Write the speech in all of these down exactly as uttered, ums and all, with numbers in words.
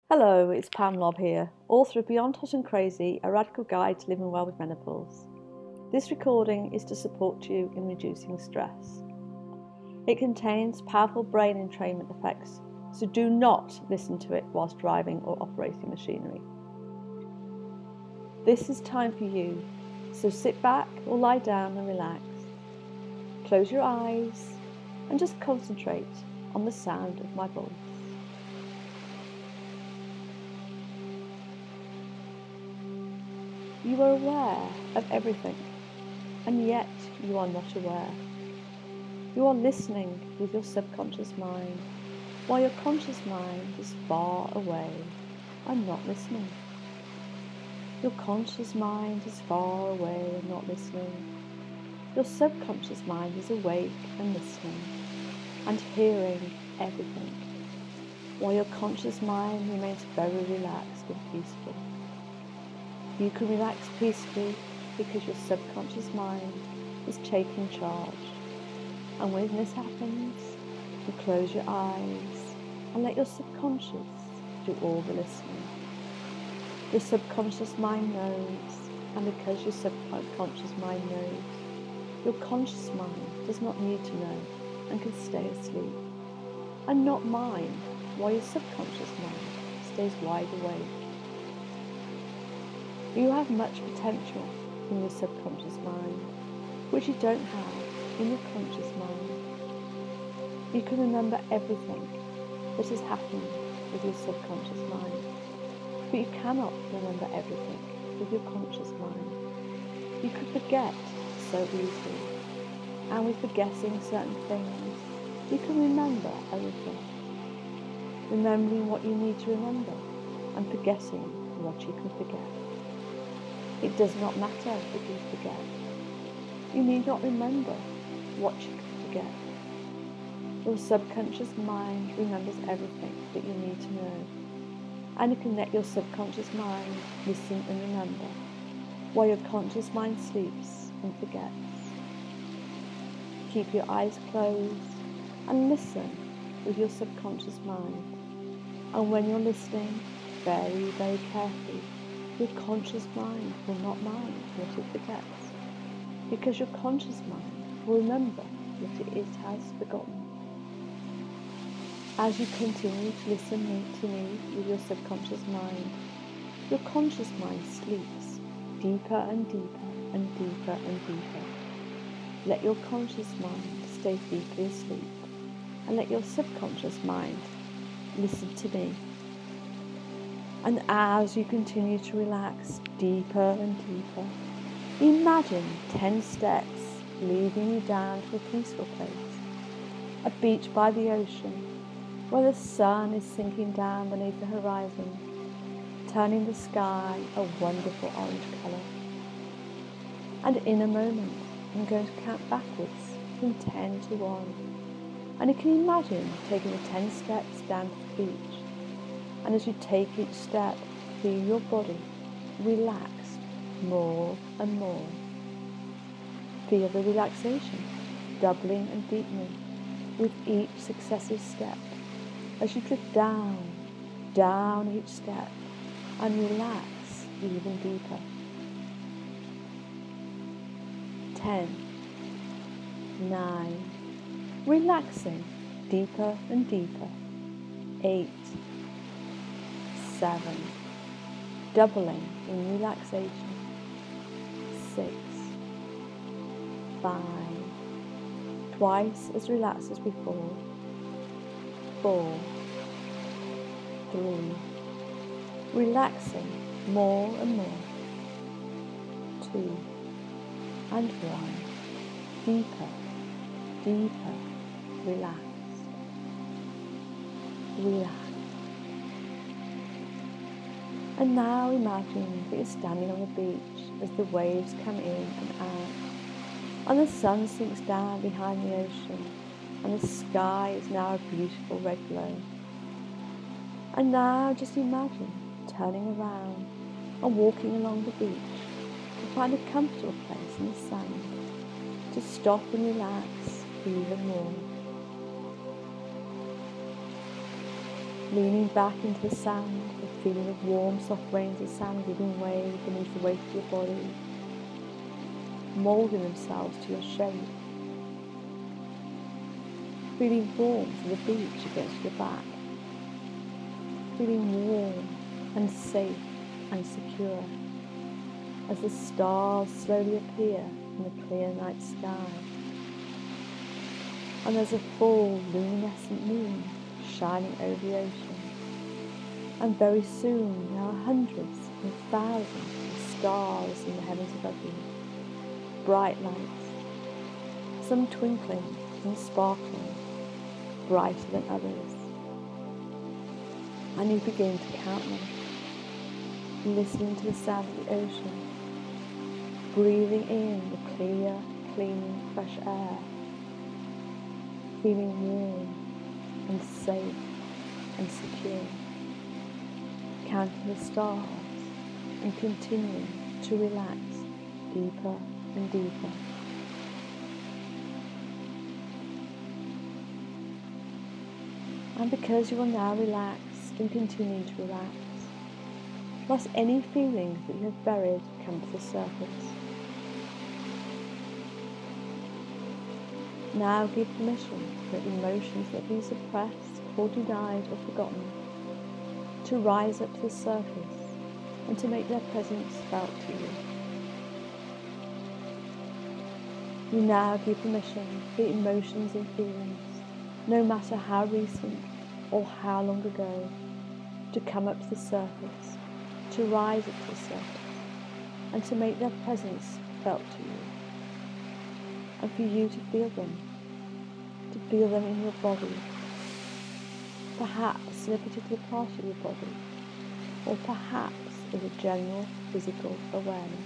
Hello, it's Pam Lobb here, author of Beyond Hot and Crazy, a radical guide to living well with menopause. This recording is to support you in reducing stress. It contains powerful brain entrainment effects, so do not listen to it whilst driving or operating machinery. This is time for you, so sit back or lie down and relax. Close your eyes and just concentrate on the sound of my voice. You are aware of everything, and yet you are not aware. You are listening with your subconscious mind, while your conscious mind is far away and not listening. Your conscious mind is far away and not listening. Your subconscious mind is awake and listening and hearing everything, while your conscious mind remains very relaxed and peaceful. You can relax peacefully because your subconscious mind is taking charge. And when this happens, you close your eyes and let your subconscious do all the listening. Your subconscious mind knows, and because your subconscious mind knows, your conscious mind does not need to know and can stay asleep and not mind while your subconscious mind stays wide awake. You have much potential in your subconscious mind, which you don't have in your conscious mind. You can remember everything that has happened with your subconscious mind, but you cannot remember everything with your conscious mind. You could forget so easily, and with forgetting certain things, you can remember other things. Remembering what you need to remember and forgetting what you can forget. It does not matter if you forget. You need not remember what you can forget. Your subconscious mind remembers everything that you need to know, and you can let your subconscious mind listen and remember, while your conscious mind sleeps and forgets. Keep your eyes closed and listen with your subconscious mind. And when you're listening very, very carefully, your conscious mind will not mind what it forgets, because your conscious mind will remember what it has forgotten. As you continue to listen to me with your subconscious mind, your conscious mind sleeps deeper and deeper and deeper and deeper. Let your conscious mind stay deeply asleep, and let your subconscious mind listen to me. And as you continue to relax deeper and deeper, imagine ten steps leading you down to a peaceful place, a beach by the ocean, where the sun is sinking down beneath the horizon, turning the sky a wonderful orange colour. And in a moment, I'm going to count backwards from ten to one, and you can imagine taking the ten steps down to the beach. And as you take each step, feel your body relaxed more and more. Feel the relaxation doubling and deepening with each successive step as you drift down, down each step and relax even deeper. Ten, nine, relaxing deeper and deeper. Eight, seven, doubling in relaxation. Six, five, twice as relaxed as before. Four, three, relaxing more and more. Two, and one, deeper, deeper, relaxed, relaxed. And now imagine that you're standing on the beach as the waves come in and out, and the sun sinks down behind the ocean, and the sky is now a beautiful red glow. And now just imagine turning around and walking along the beach to find a comfortable place in the sand to stop and relax even more. leaning back into the sand, the feeling of warm, soft grains of sand giving way beneath the weight of your body, moulding themselves to your shape, feeling warmth of the beach against your back, feeling warm and safe and secure as the stars slowly appear in the clear night sky, and there's a full luminescent moon shining over the ocean, and very soon there are hundreds and thousands of stars in the heavens above you, bright lights, some twinkling and sparkling, brighter than others, and you begin to count them, listening to the sound of the ocean, breathing in the clear, clean, fresh air, feeling warm and safe and secure, counting the stars and continuing to relax deeper and deeper. And because you are now relaxed and continue to relax, let any feelings that you have buried come to the surface. Now give permission for emotions that have been suppressed or denied or forgotten to rise up to the surface and to make their presence felt to you. You now give permission for emotions and feelings, no matter how recent or how long ago, to come up to the surface, to rise up to the surface, and to make their presence felt to you, and for you to feel them, to feel them in your body, perhaps in a particular part of your body, or perhaps as a general physical awareness.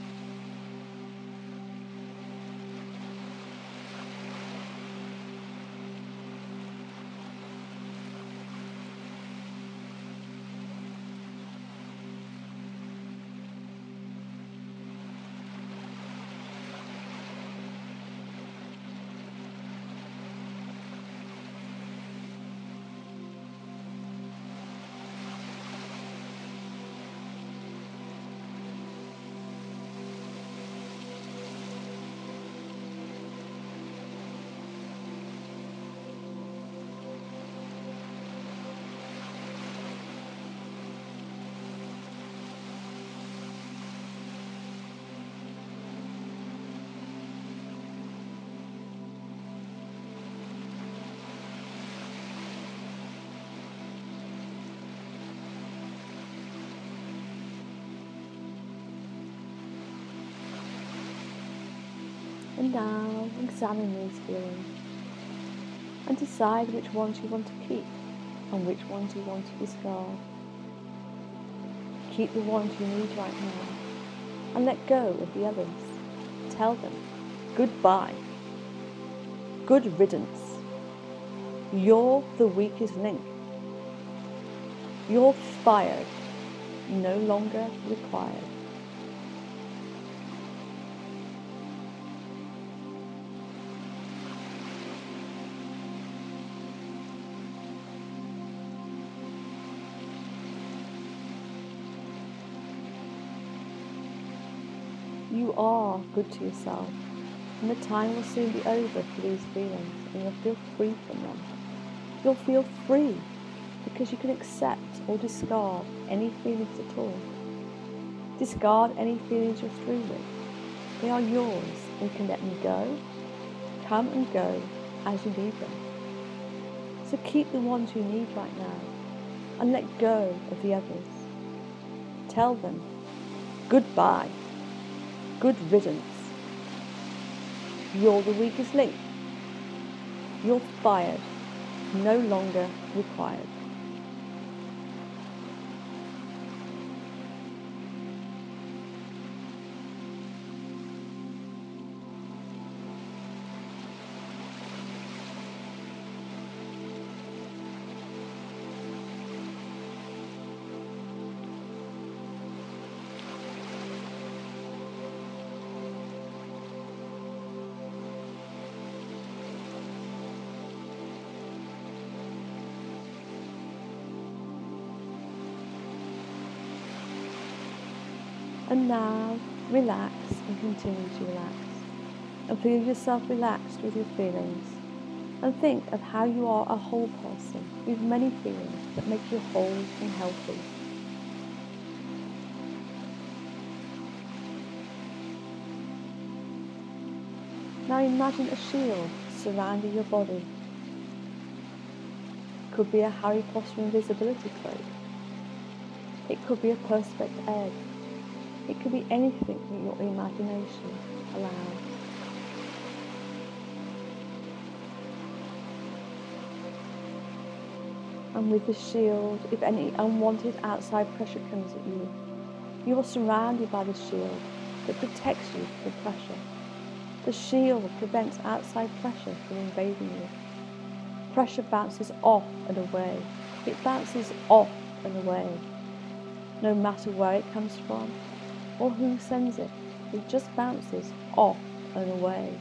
And now examine these feelings and decide which ones you want to keep and which ones you want to discard. Keep the ones you need right now and let go of the others. Tell them goodbye. Good riddance. You're the weakest link. You're fired. No longer required. You are good to yourself, and the time will soon be over for these feelings, and you'll feel free from them. You'll feel free because you can accept or discard any feelings at all. Discard any feelings you're through with. They are yours, and you can let them go, come and go as you need them. So keep the ones you need right now, and let go of the others. Tell them goodbye. Good riddance. You're the weakest link. You're fired. No longer required. And now, relax and continue to relax. And feel yourself relaxed with your feelings. And think of how you are a whole person with many feelings that make you whole and healthy. Now imagine a shield surrounding your body. It could be a Harry Potter invisibility cloak. It could be a perspex egg. It could be anything that your imagination allows. And with the shield, if any unwanted outside pressure comes at you, you are surrounded by the shield that protects you from pressure. The shield prevents outside pressure from invading you. Pressure bounces off and away. It bounces off and away. No matter where it comes from or who sends it, it just bounces off and away.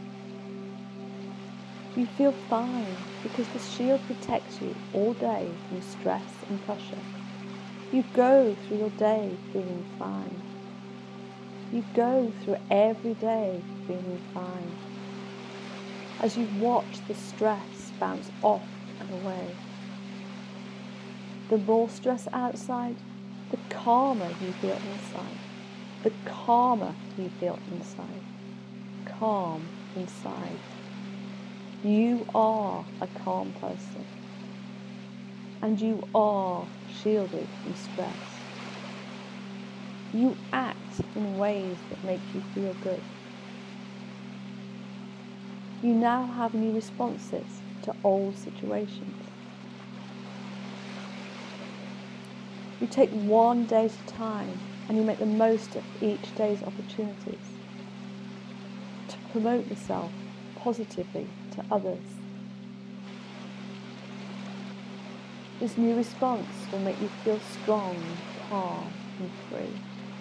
You feel fine because the shield protects you all day from stress and pressure. You go through your day feeling fine. You go through every day feeling fine. As you watch the stress bounce off and away. The more stress outside, the calmer you feel inside. The calmer you feel inside. Calm inside. You are a calm person. And you are shielded from stress. You act in ways that make you feel good. You now have new responses to old situations. You take one day at a time and you make the most of each day's opportunities to promote yourself positively to others. This new response will make you feel strong, calm and free.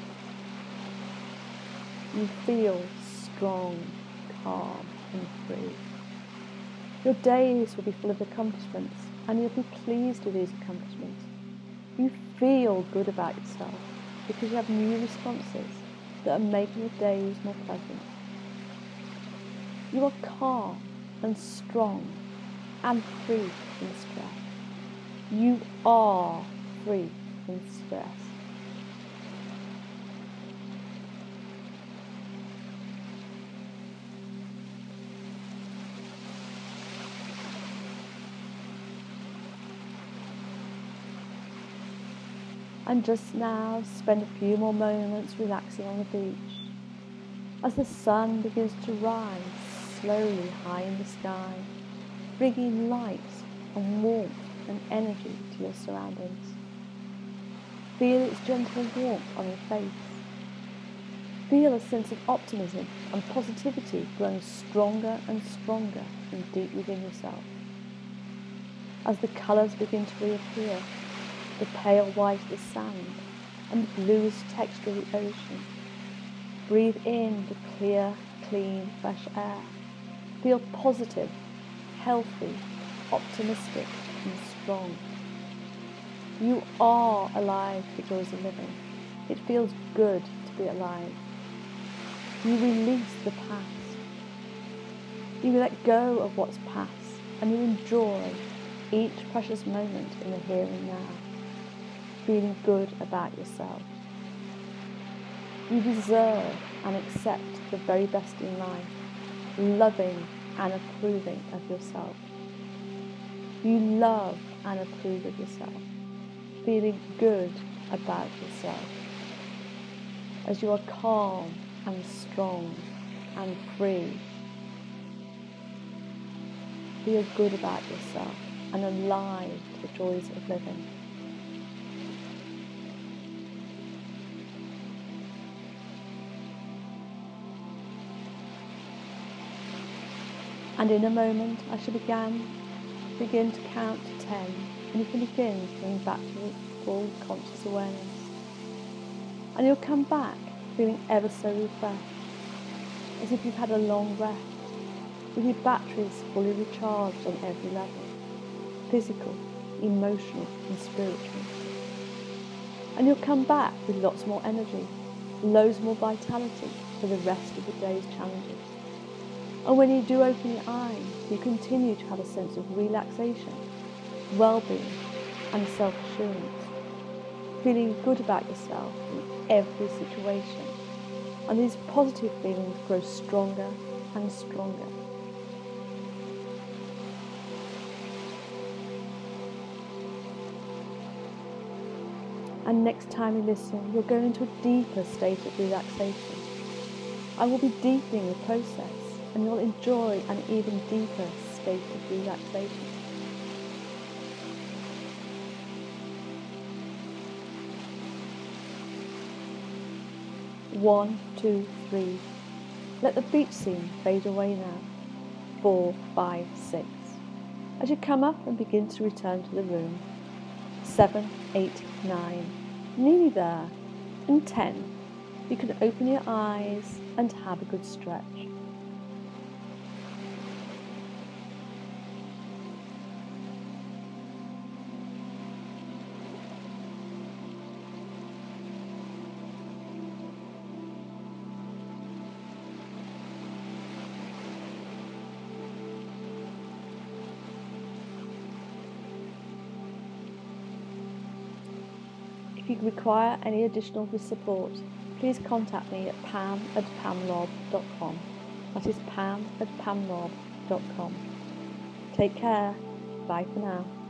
You feel strong, calm and free. Your days will be full of accomplishments and you'll be pleased with these accomplishments. You feel good about yourself because you have new responses that are making your days more pleasant. You are calm and strong and free from stress. You are free from stress. And just now, spend a few more moments relaxing on the beach as the sun begins to rise slowly high in the sky, bringing light and warmth and energy to your surroundings. Feel its gentle warmth on your face. Feel a sense of optimism and positivity growing stronger and stronger from deep within yourself. As the colours begin to reappear, the pale white of the sand and the bluish texture of the ocean. Breathe in the clear, clean, fresh air. Feel positive, healthy, optimistic and strong. You are alive for joys of living. It feels good to be alive. You release the past. You let go of what's past and you enjoy each precious moment in the here and now. Feeling good about yourself. You deserve and accept the very best in life, loving and approving of yourself. You love and approve of yourself, feeling good about yourself. As you are calm and strong and free, feel good about yourself and alive to the joys of living. And in a moment, I shall begin, begin to count to ten, and you can begin coming back to full conscious awareness. And you'll come back feeling ever so refreshed, as if you've had a long rest, with your batteries fully recharged on every level, physical, emotional and spiritual. And you'll come back with lots more energy, loads more vitality for the rest of the day's challenges. And when you do open your eyes, you continue to have a sense of relaxation, well-being and self-assurance, feeling good about yourself in every situation. And these positive feelings grow stronger and stronger. And next time you listen, you'll go into a deeper state of relaxation. I will be deepening the process, and you'll enjoy an even deeper state of relaxation. One, two, three. Let the beach scene fade away now. Four, five, six. As you come up and begin to return to the room. Seven, eight, nine. Nearly there. And ten. You can open your eyes and have a good stretch. If you require any additional support, please contact me at pam at pamlob dot com. That is pam at pamlob dot com. Take care. Bye for now.